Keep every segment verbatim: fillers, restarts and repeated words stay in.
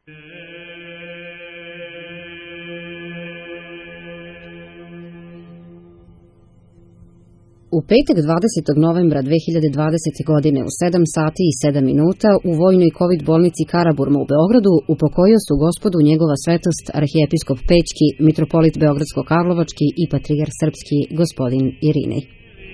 U petak dvadesetog novembra dve hiljade dvadesete. godine u sedam sati i sedam minuta u vojnoj kovid bolnici Karaburma u Beogradu upokojio su Gospodu njegova svetost arhijepiskop Pećki, mitropolit Beogradsko-Karlovački i patrijarh srpski gospodin Irinej.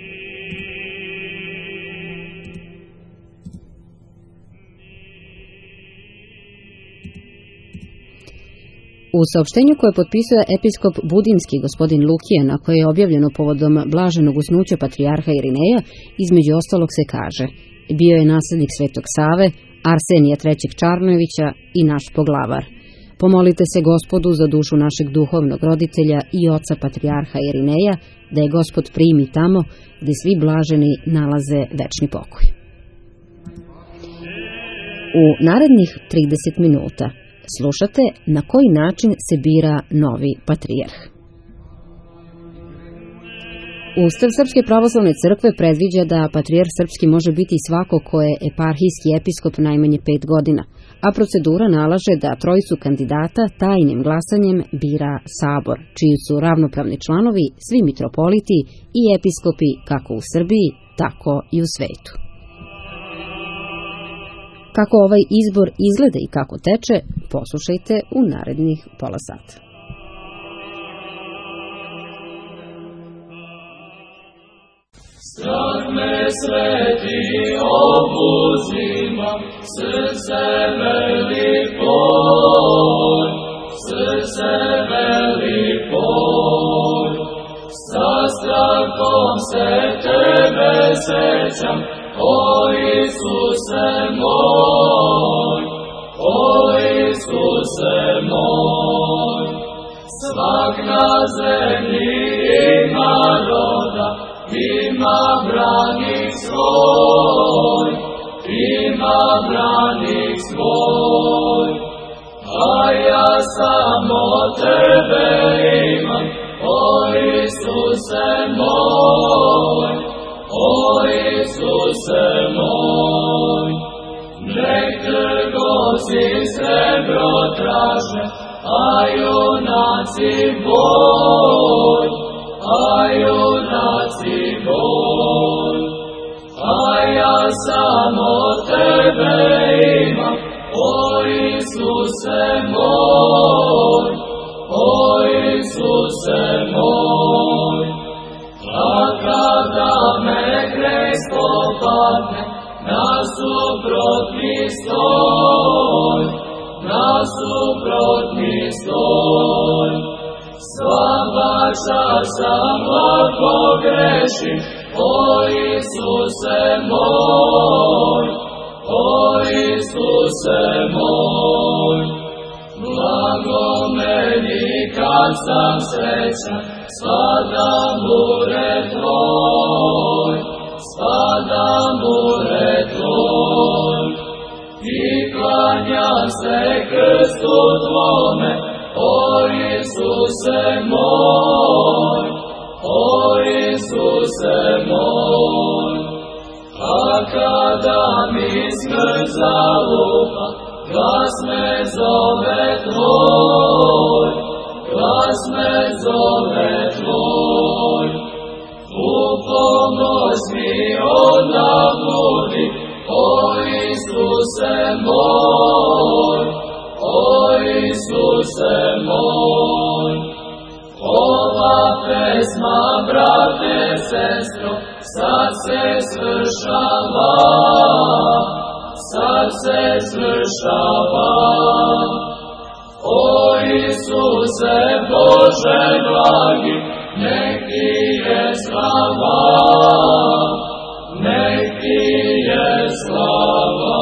U saopštenju koje potpisuje episkop Budinski gospodin Lukija, na koje je objavljeno povodom blaženog usnuća patrijarha Irineja, između ostalog se kaže: bio je naslednik Svetog Save, Arsenija trećeg Čarnojevića i naš poglavar. Pomolite se Gospodu za dušu našeg duhovnog roditelja i oca patrijarha Irineja, da je Gospod primi tamo gdje svi blaženi nalaze večni pokoj. U narednih trideset minuta slušate na koji način se bira novi patrijarh. Ustav Srpske pravoslavne crkve predviđa da patrijarh srpski može biti svako ko je eparhijski episkop najmanje pet godina, a procedura nalaže da trojicu kandidata tajnim glasanjem bira sabor, čiji su ravnopravni članovi svi mitropoliti i episkopi kako u Srbiji, tako i u svetu. Kako ovaj izbor izgleda i kako teče, poslušajte u narednih pola sata. Strah me sveti obuzima, srce veli poj, srce veli poj. Sa strahom se tebe sećam, o Isuse moj, o Isuse moj. Svak na zemlji ima roda, ima branik svoj, ima branik svoj. A ja samo tebe imam, o Isuse moj, o Isuse moj. Nek trgovci srebro traže, a junaci boj, a junaci boj. A ja samo tebe imam, o Isuse moj, o Isuse moj. A kada me krest popadne, nasuprot mi stoj, nasuprot mi stoj. Sva vaša sam lako grešim, o Isuse moj, o Isuse moj. Blago meni kad sam srećan, spadam u red tvoj, spadam u red tvoj. I klanjam se krstu tvome, o Isuse moj, o Isuse moj. A kada mi smrt zalupa, glas me zove tvoj, glas me zove tvoj. U pomoć mi odmah budi, o Isuse moj, o Isuse moj. Ova pesma, brate, sestro, sad se svršava, sad se svršava. O Isuse Bože blagi, nek ti je slava, nek ti je slava.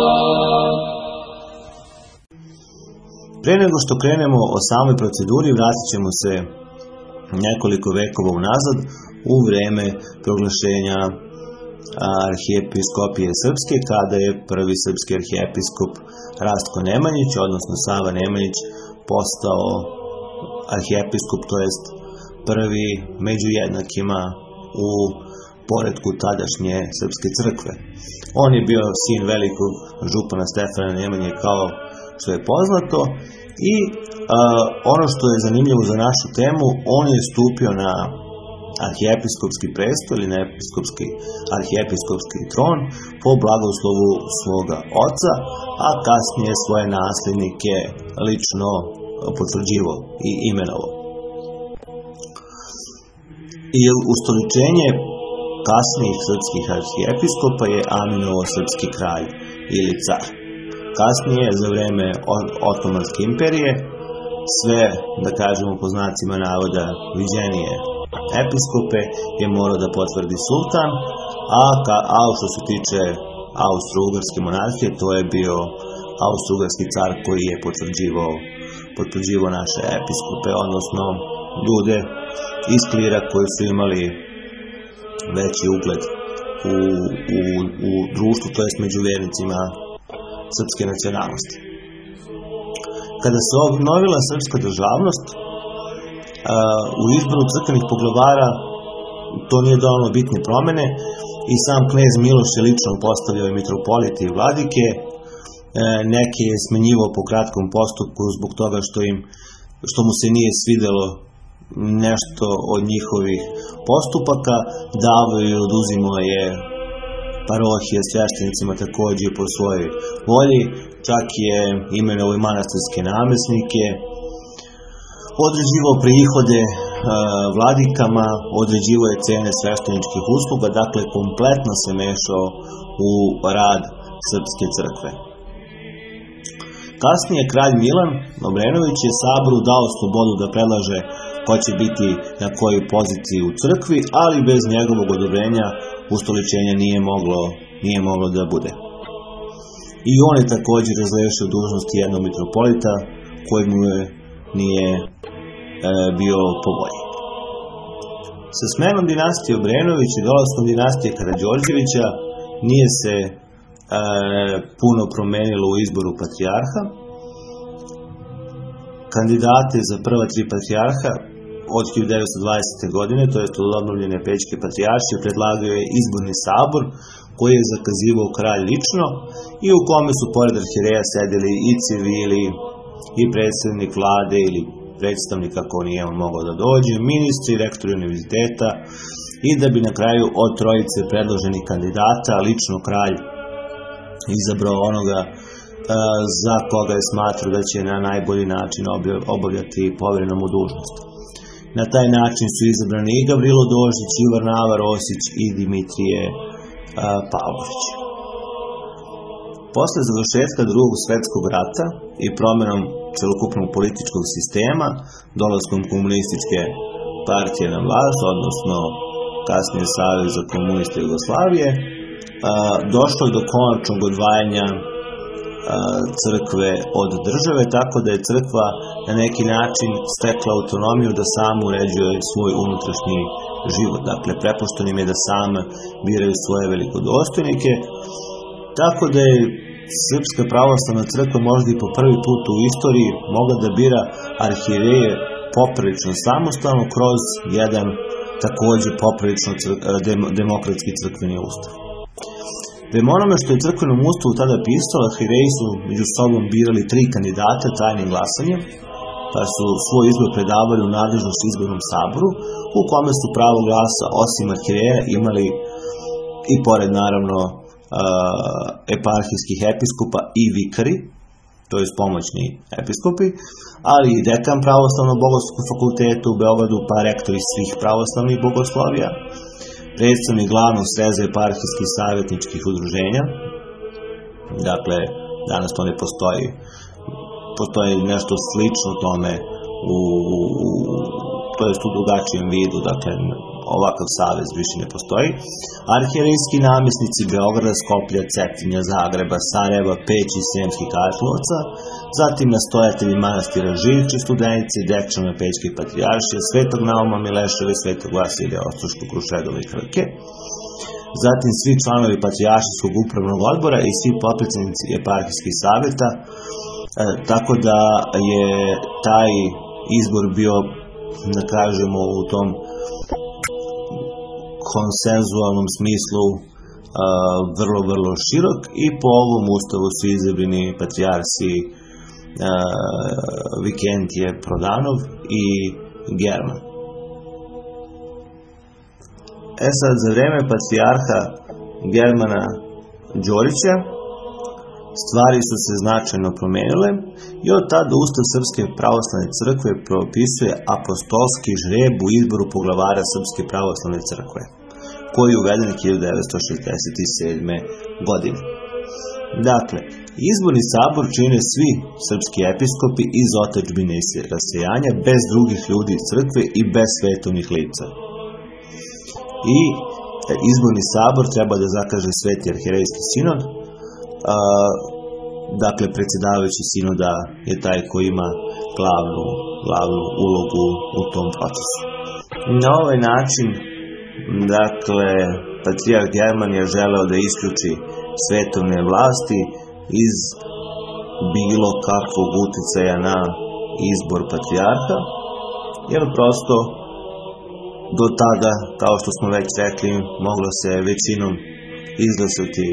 Pre nego što krenemo o samoj proceduri, vratit ćemo se nekoliko vekova unazad u vreme proglašenja arhijepiskopije srpske, kada je prvi srpski arhijepiskop Rastko Nemanjić, odnosno Sava Nemanjić, postao arhijepiskop, to jest prvi među jednakima u poretku tadašnje srpske crkve. On je bio sin velikog župana Stefana Nemanje, kao što je poznato. I a, ono što je zanimljivo za našu temu, on je stupio na arhijepiskopski presto ili na episkopski, arhijepiskopski tron po blagoslovu svoga oca, a kasnije svoje nasljednike lično potvrđivao i imenovao. I ustoličenje kasnijih srpskih arhijepiskopa je Aminovo srpski kralj ili car. Kasnije, za vreme Otomanske imperije, sve, da kažemo po znacima navoda, viđenije episkope je morao da potvrdi sultan, a, ka, a što se tiče Austro-Ugarske monarhije, to je bio Austro-Ugarski car koji je potvrđivao, potvrđivao naše episkope, odnosno ljude iz klira koji su imali veći ugled u, u, u društvu, to jest među vernicima srpske nacionalnosti. Kada se obnovila srpska državnost, u izboru crkvenih poglavara to nije donelo bitne promene i sam knez Miloš je lično postavljao i mitropolite i vladike, neke je smenjivao po kratkom postupku zbog toga što, im, što mu se nije svidelo nešto od njihovih postupaka, davao i oduzimao je parohije sveštenicima također po svojoj volji, čak je imenovao i manastirske namesnike, određivao prihode e, vladikama, određivao je cene svešteničkih usluga, dakle kompletno se mešao u rad srpske crkve. Kasnije kralj Milan Obrenović je saboru dao slobodu da predlaže ko će biti na kojoj poziciji u crkvi, ali bez njegovog odobrenja ustoličenja nije moglo, nije moglo da bude. I on je također razrešio dužnosti jednog mitropolita koji mu je nije e, bio po volji. Sa smenom dinastije Obrenović i dolaskom dinastije Karađorđevića nije se e, puno promenilo u izboru patrijarha. Kandidate za prva tri patrijarha od hiljadu devetsto dvadesete. godine, to je od obnovljene Pećke patrijaršije, predlagao je izborni sabor koji je zakazivao kralj lično i u kome su pored arhijereja sedeli i civili i predstavnik vlade ili predstavnik ako nije on mogao da dođe, ministri, rektori univerziteta, i da bi na kraju od trojice predloženih kandidata lično kralj izabrao onoga a, za koga je smatrao da će na najbolji način obavljati poverenu mu dužnost. Na taj način su izabrani i Gavrilo Dožić, i Varnava Rosić i Dimitrije a, Pavlović. Posle završetka drugog svjetskog rata i promjenom celokupnog političkog sistema, dolaskom komunističke partije na vlast, odnosno kasnije Saveza komunista Jugoslavije, a, došlo je do konačnog odvajanja a, crkve od države, tako da je crkva na neki način stekla autonomiju da sama uređuje svoj unutrašnji život. Dakle, prepušteno im je da sama biraju svoje velikodostojnike, tako da je Srpska pravoslavna crkva možda i po prvi put u istoriji mogla da bira arhijereje poprilično samostalno kroz jedan također poprilično crk, dem, demokratski crkveni ustav. Prema onome što je crkvenom ustavu tada pisalo, arhijereji su među sobom birali tri kandidata tajnim glasanjem, pa su svoj izbor predavali u nadležnost izbornom saboru, u kome su pravo glasa osim arhijereja imali i pored naravno eparhijskih episkopa i vikari, to je pomoćni episkopi, ali i dekan pravoslavnog bogoslovskog fakulteta u Beogradu, pa rektori svih pravoslavnih bogoslovija, predstavnik glavnog sreza eparhijskih savjetničkih udruženja. Dakle, danas to ne postoji. Postoji nešto slično tome u, u, u to jest u drugačijem vidu, dakle ovakav savez više ne postoji. Arhijerejski namjesnici Beograda, Skoplja, Cetinja, Zagreba, Sarajeva, Peći i Sremskih Karlovaca, zatim nastojatelji manastira Živče, Studenice, Dečana, Pećke patrijaršije, Svetog Nauma, Mileševa, Svetog Vasilija, Ostroškog, Krušedova i Krke, zatim svi članovi patrijaršijskog upravnog odbora i svi potpredsjednici eparhijskih savjeta, e, tako da je taj izbor bio, da kažemo, u tom konsenzualnom smislu uh, vrlo, vrlo širok i po ovom ustavu su izabrani patrijarsi Vikentije Prodanov i German. E sad, za vreme patrijarha Germana Đorića stvari su se značajno promenile i od tada Ustav Srpske pravoslavne crkve propisuje apostolski žreb u izboru poglavara Srpske pravoslavne crkve, koji je uveden hiljadu devetsto šezdeset sedme. godine. Dakle, izborni sabor čine svi srpski episkopi iz otadžbine i rasejanja, bez drugih ljudi iz crkve i bez svetovnih lica. I izborni sabor treba da zakaže Sveti arhirejski sinod, a, dakle predsjedavajući sinoda je taj koji ima glavnu, glavnu ulogu u tom procesu. Na ovaj način, dakle, patrijarh German je želeo da isključi svetovne vlasti iz bilo kakvog uticaja na izbor patrijarha, jer prosto do tada, kao što smo već rekli, moglo se većinom izglasati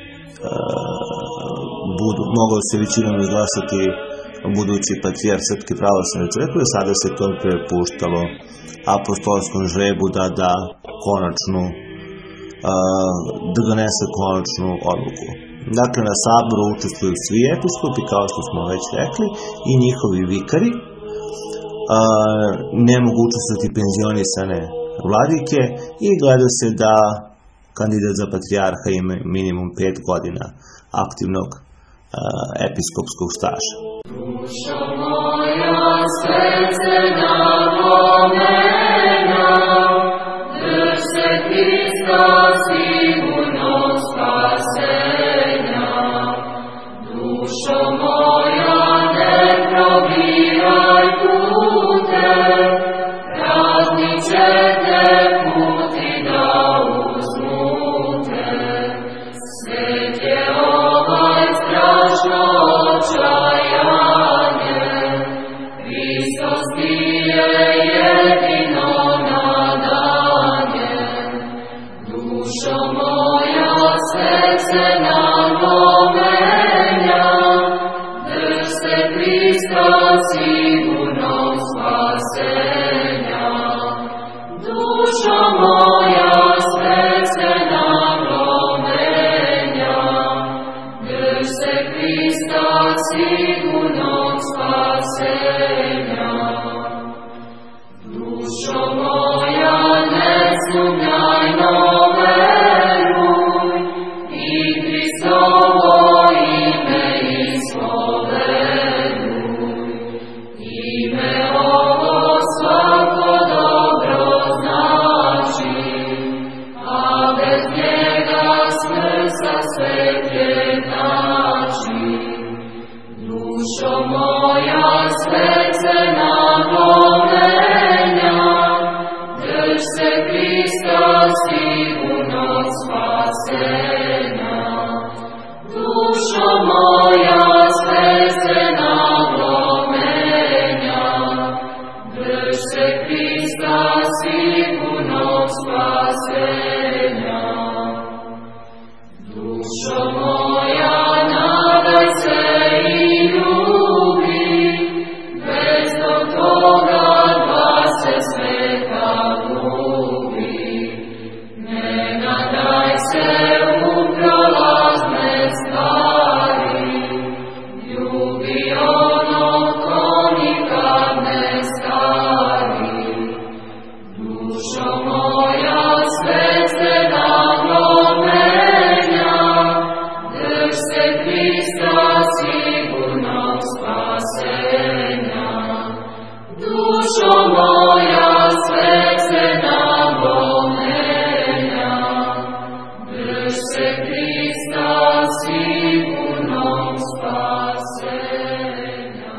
uh, budu, moglo se većinom izglasati budući patrijarh Srpske pravoslavne crkve, sada se to prepuštalo apostolskom žrebu da da konačnu uh, da donese konačnu odluku. Dakle, na saboru učestvuju svi episkopi, kao što smo već rekli, i njihovi vikari. Uh, ne mogu učestvovati penzionisane vladike i gleda se da kandidat za patrijarha ima minimum pet godina aktivnog uh, episkopskog staža. Dušo moja, srce napomena, drž se Hrista sigurno spasenja. Dušo moja, ne probiraj pute, razniće te puti da uzmute. Svet je ovaj strašno očajanje, Hristos ti je jedino nadanje. Dušo moja, srce napomenja, drž se Hrista sigurno spasenja. Dušo moja, srce napomenja, drž se Hrista sigurno spasenja. Dušo moja, ne sumnjaj, no veruj, i Hristovo ime ispoveduj. Ime ovo svako dobro znači, a bez njega smrt za svet jednači. Dušo moja, srce napomenja, drž se Hrista sigurno spasenja. Dušo moja, srce napomenja, drž se Hrista sigurno spasenja. Dušo moja, nadaj se i ljubi, bez do toga dva se sveta gubi. Ne nadaj se u prolazne stvari, ljubi ono ko nikad ne stari. Dušo moja, srce napomenja, drž se Hrista sigurno spasenja. Dušo moja, srce napomenja, drž se Hrista sigurno spasenja.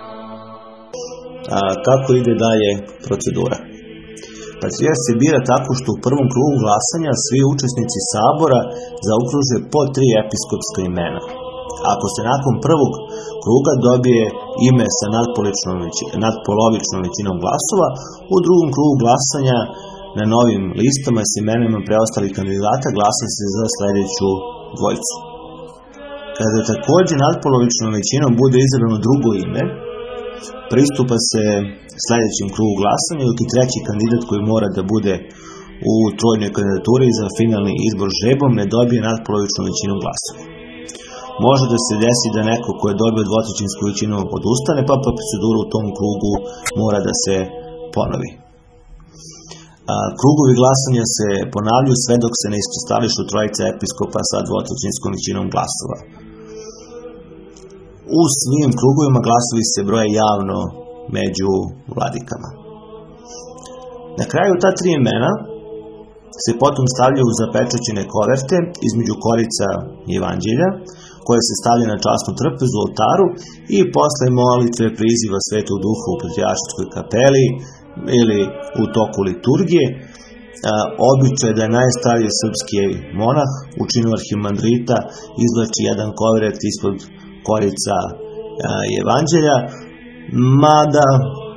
A kako ide dalje procedura? Patrijarh se bira tako što u prvom krugu glasanja svi učesnici sabora zaokruže po tri episkopska imena. Ako se nakon prvog kruga dobije ime sa nadpolovičnom većinom glasova, u drugom krugu glasanja na novim listama s imenima preostalih kandidata glasa se za sljedeću dvojicu. Kada također nadpolovičnom većinom bude izabrano drugo ime, pristupa se sljedećem krugu glasanja, dok i treći kandidat koji mora da bude u trojnoj kandidaturi za finalni izbor žrebom ne dobije nadpolovičnu većinu glasova. Može da se desi da neko ko je dobio dvotrećinsku većinu odustane, pa procedura u tom krugu mora da se ponovi. A, krugovi glasanja se ponavljaju sve dok se ne iskristališu trojica episkopa sa dvotrećinskom većinom glasova. U svim krugovima glasovi se broje javno među vladikama. Na kraju ta tri imena se potom stavljaju u zapečaćene koverte između korica evanđelja, koje se stavlja na časnu trpezu u oltaru i posle molitve priziva Svetog Duha u Patrijaršijskoj kapeli ili u toku liturgije. Običaj je da najstariji srpski monah u činu arhimandrita izvlači jedan koveret ispod korica evanđelja, mada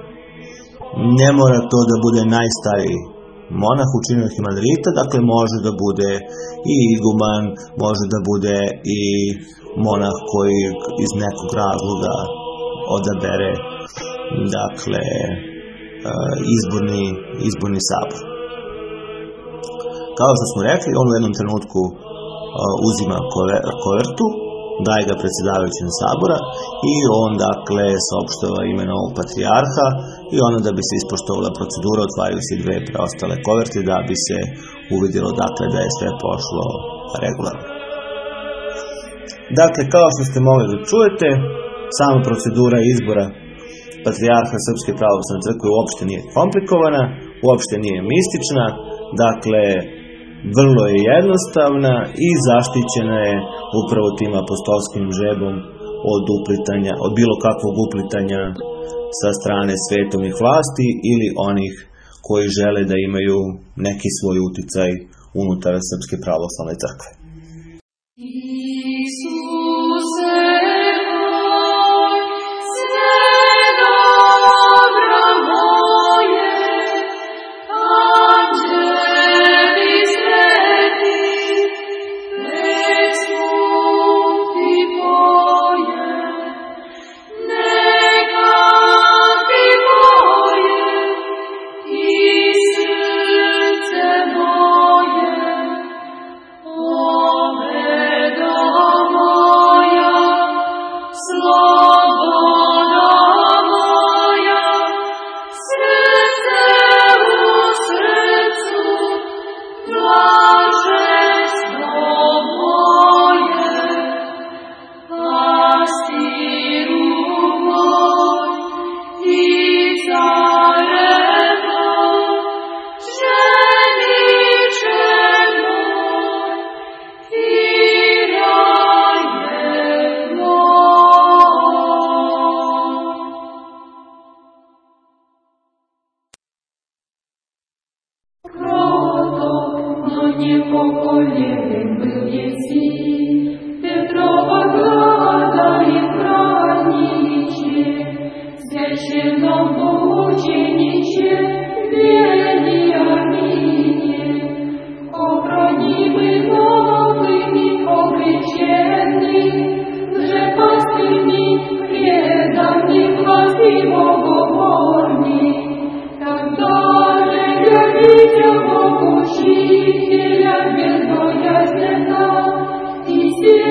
ne mora to da bude najstariji monah u činu arhimandrita, dakle može da bude i iguman, može da bude i monah koji iz nekog razloga odabere dakle izborni, izborni sabor. Kao što smo rekli, on u jednom trenutku uzima kovertu, daje ga predsjedavajućem sabora i on dakle saopštava ime novog patrijarha i onda da bi se ispoštovala procedura otvaraju se dve preostale koverte da bi se uvidjelo dakle da je sve pošlo regularno. Dakle, kao što ste mogli da čujete, sama procedura izbora patrijarha Srpske pravoslavne crkve uopšte nije komplikovana, uopšte nije mistična, dakle vrlo je jednostavna i zaštićena je upravo tim apostolskim žrebom od uplitanja, od bilo kakvog uplitanja sa strane svetovnih vlasti ili onih koji žele da imaju neki svoj uticaj unutar Srpske pravoslavne crkve.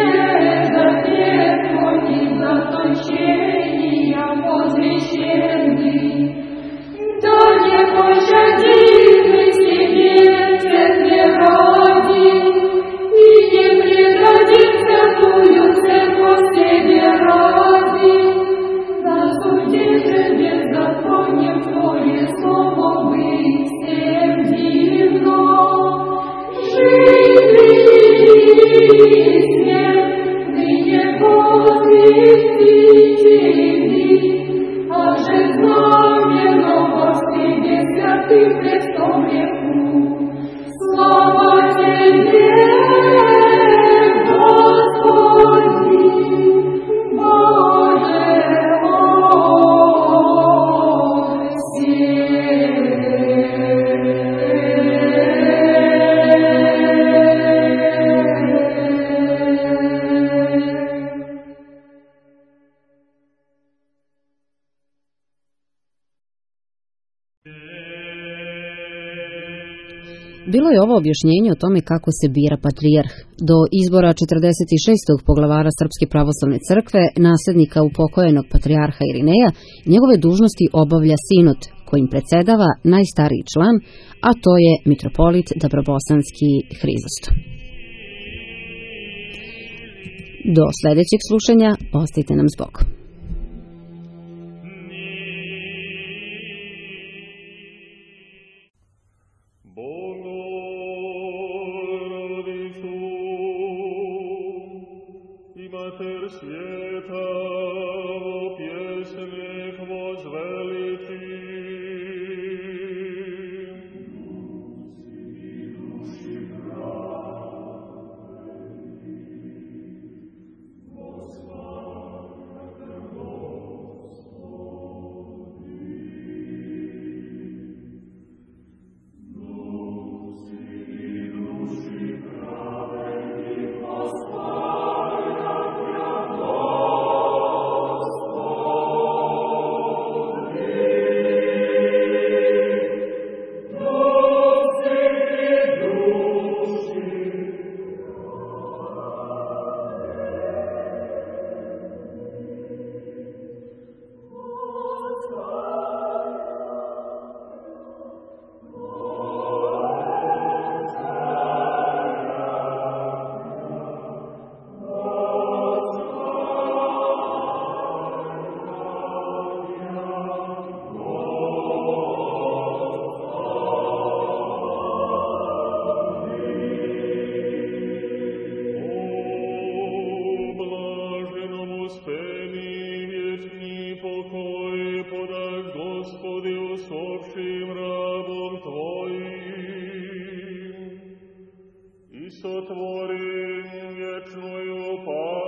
Возле Bilo je ovo objašnjenje o tome kako se bira patrijarh. Do izbora četrdeset šestog poglavara Srpske pravoslavne crkve, naslednika upokojenog patrijarha Irineja, njegove dužnosti obavlja sinod, kojim predsedava najstariji član, a to je mitropolit Dabrobosanski Hrizostom. Do sljedećeg slušanja, ostajte nam s Bogom. Sotvorim vječnoju pa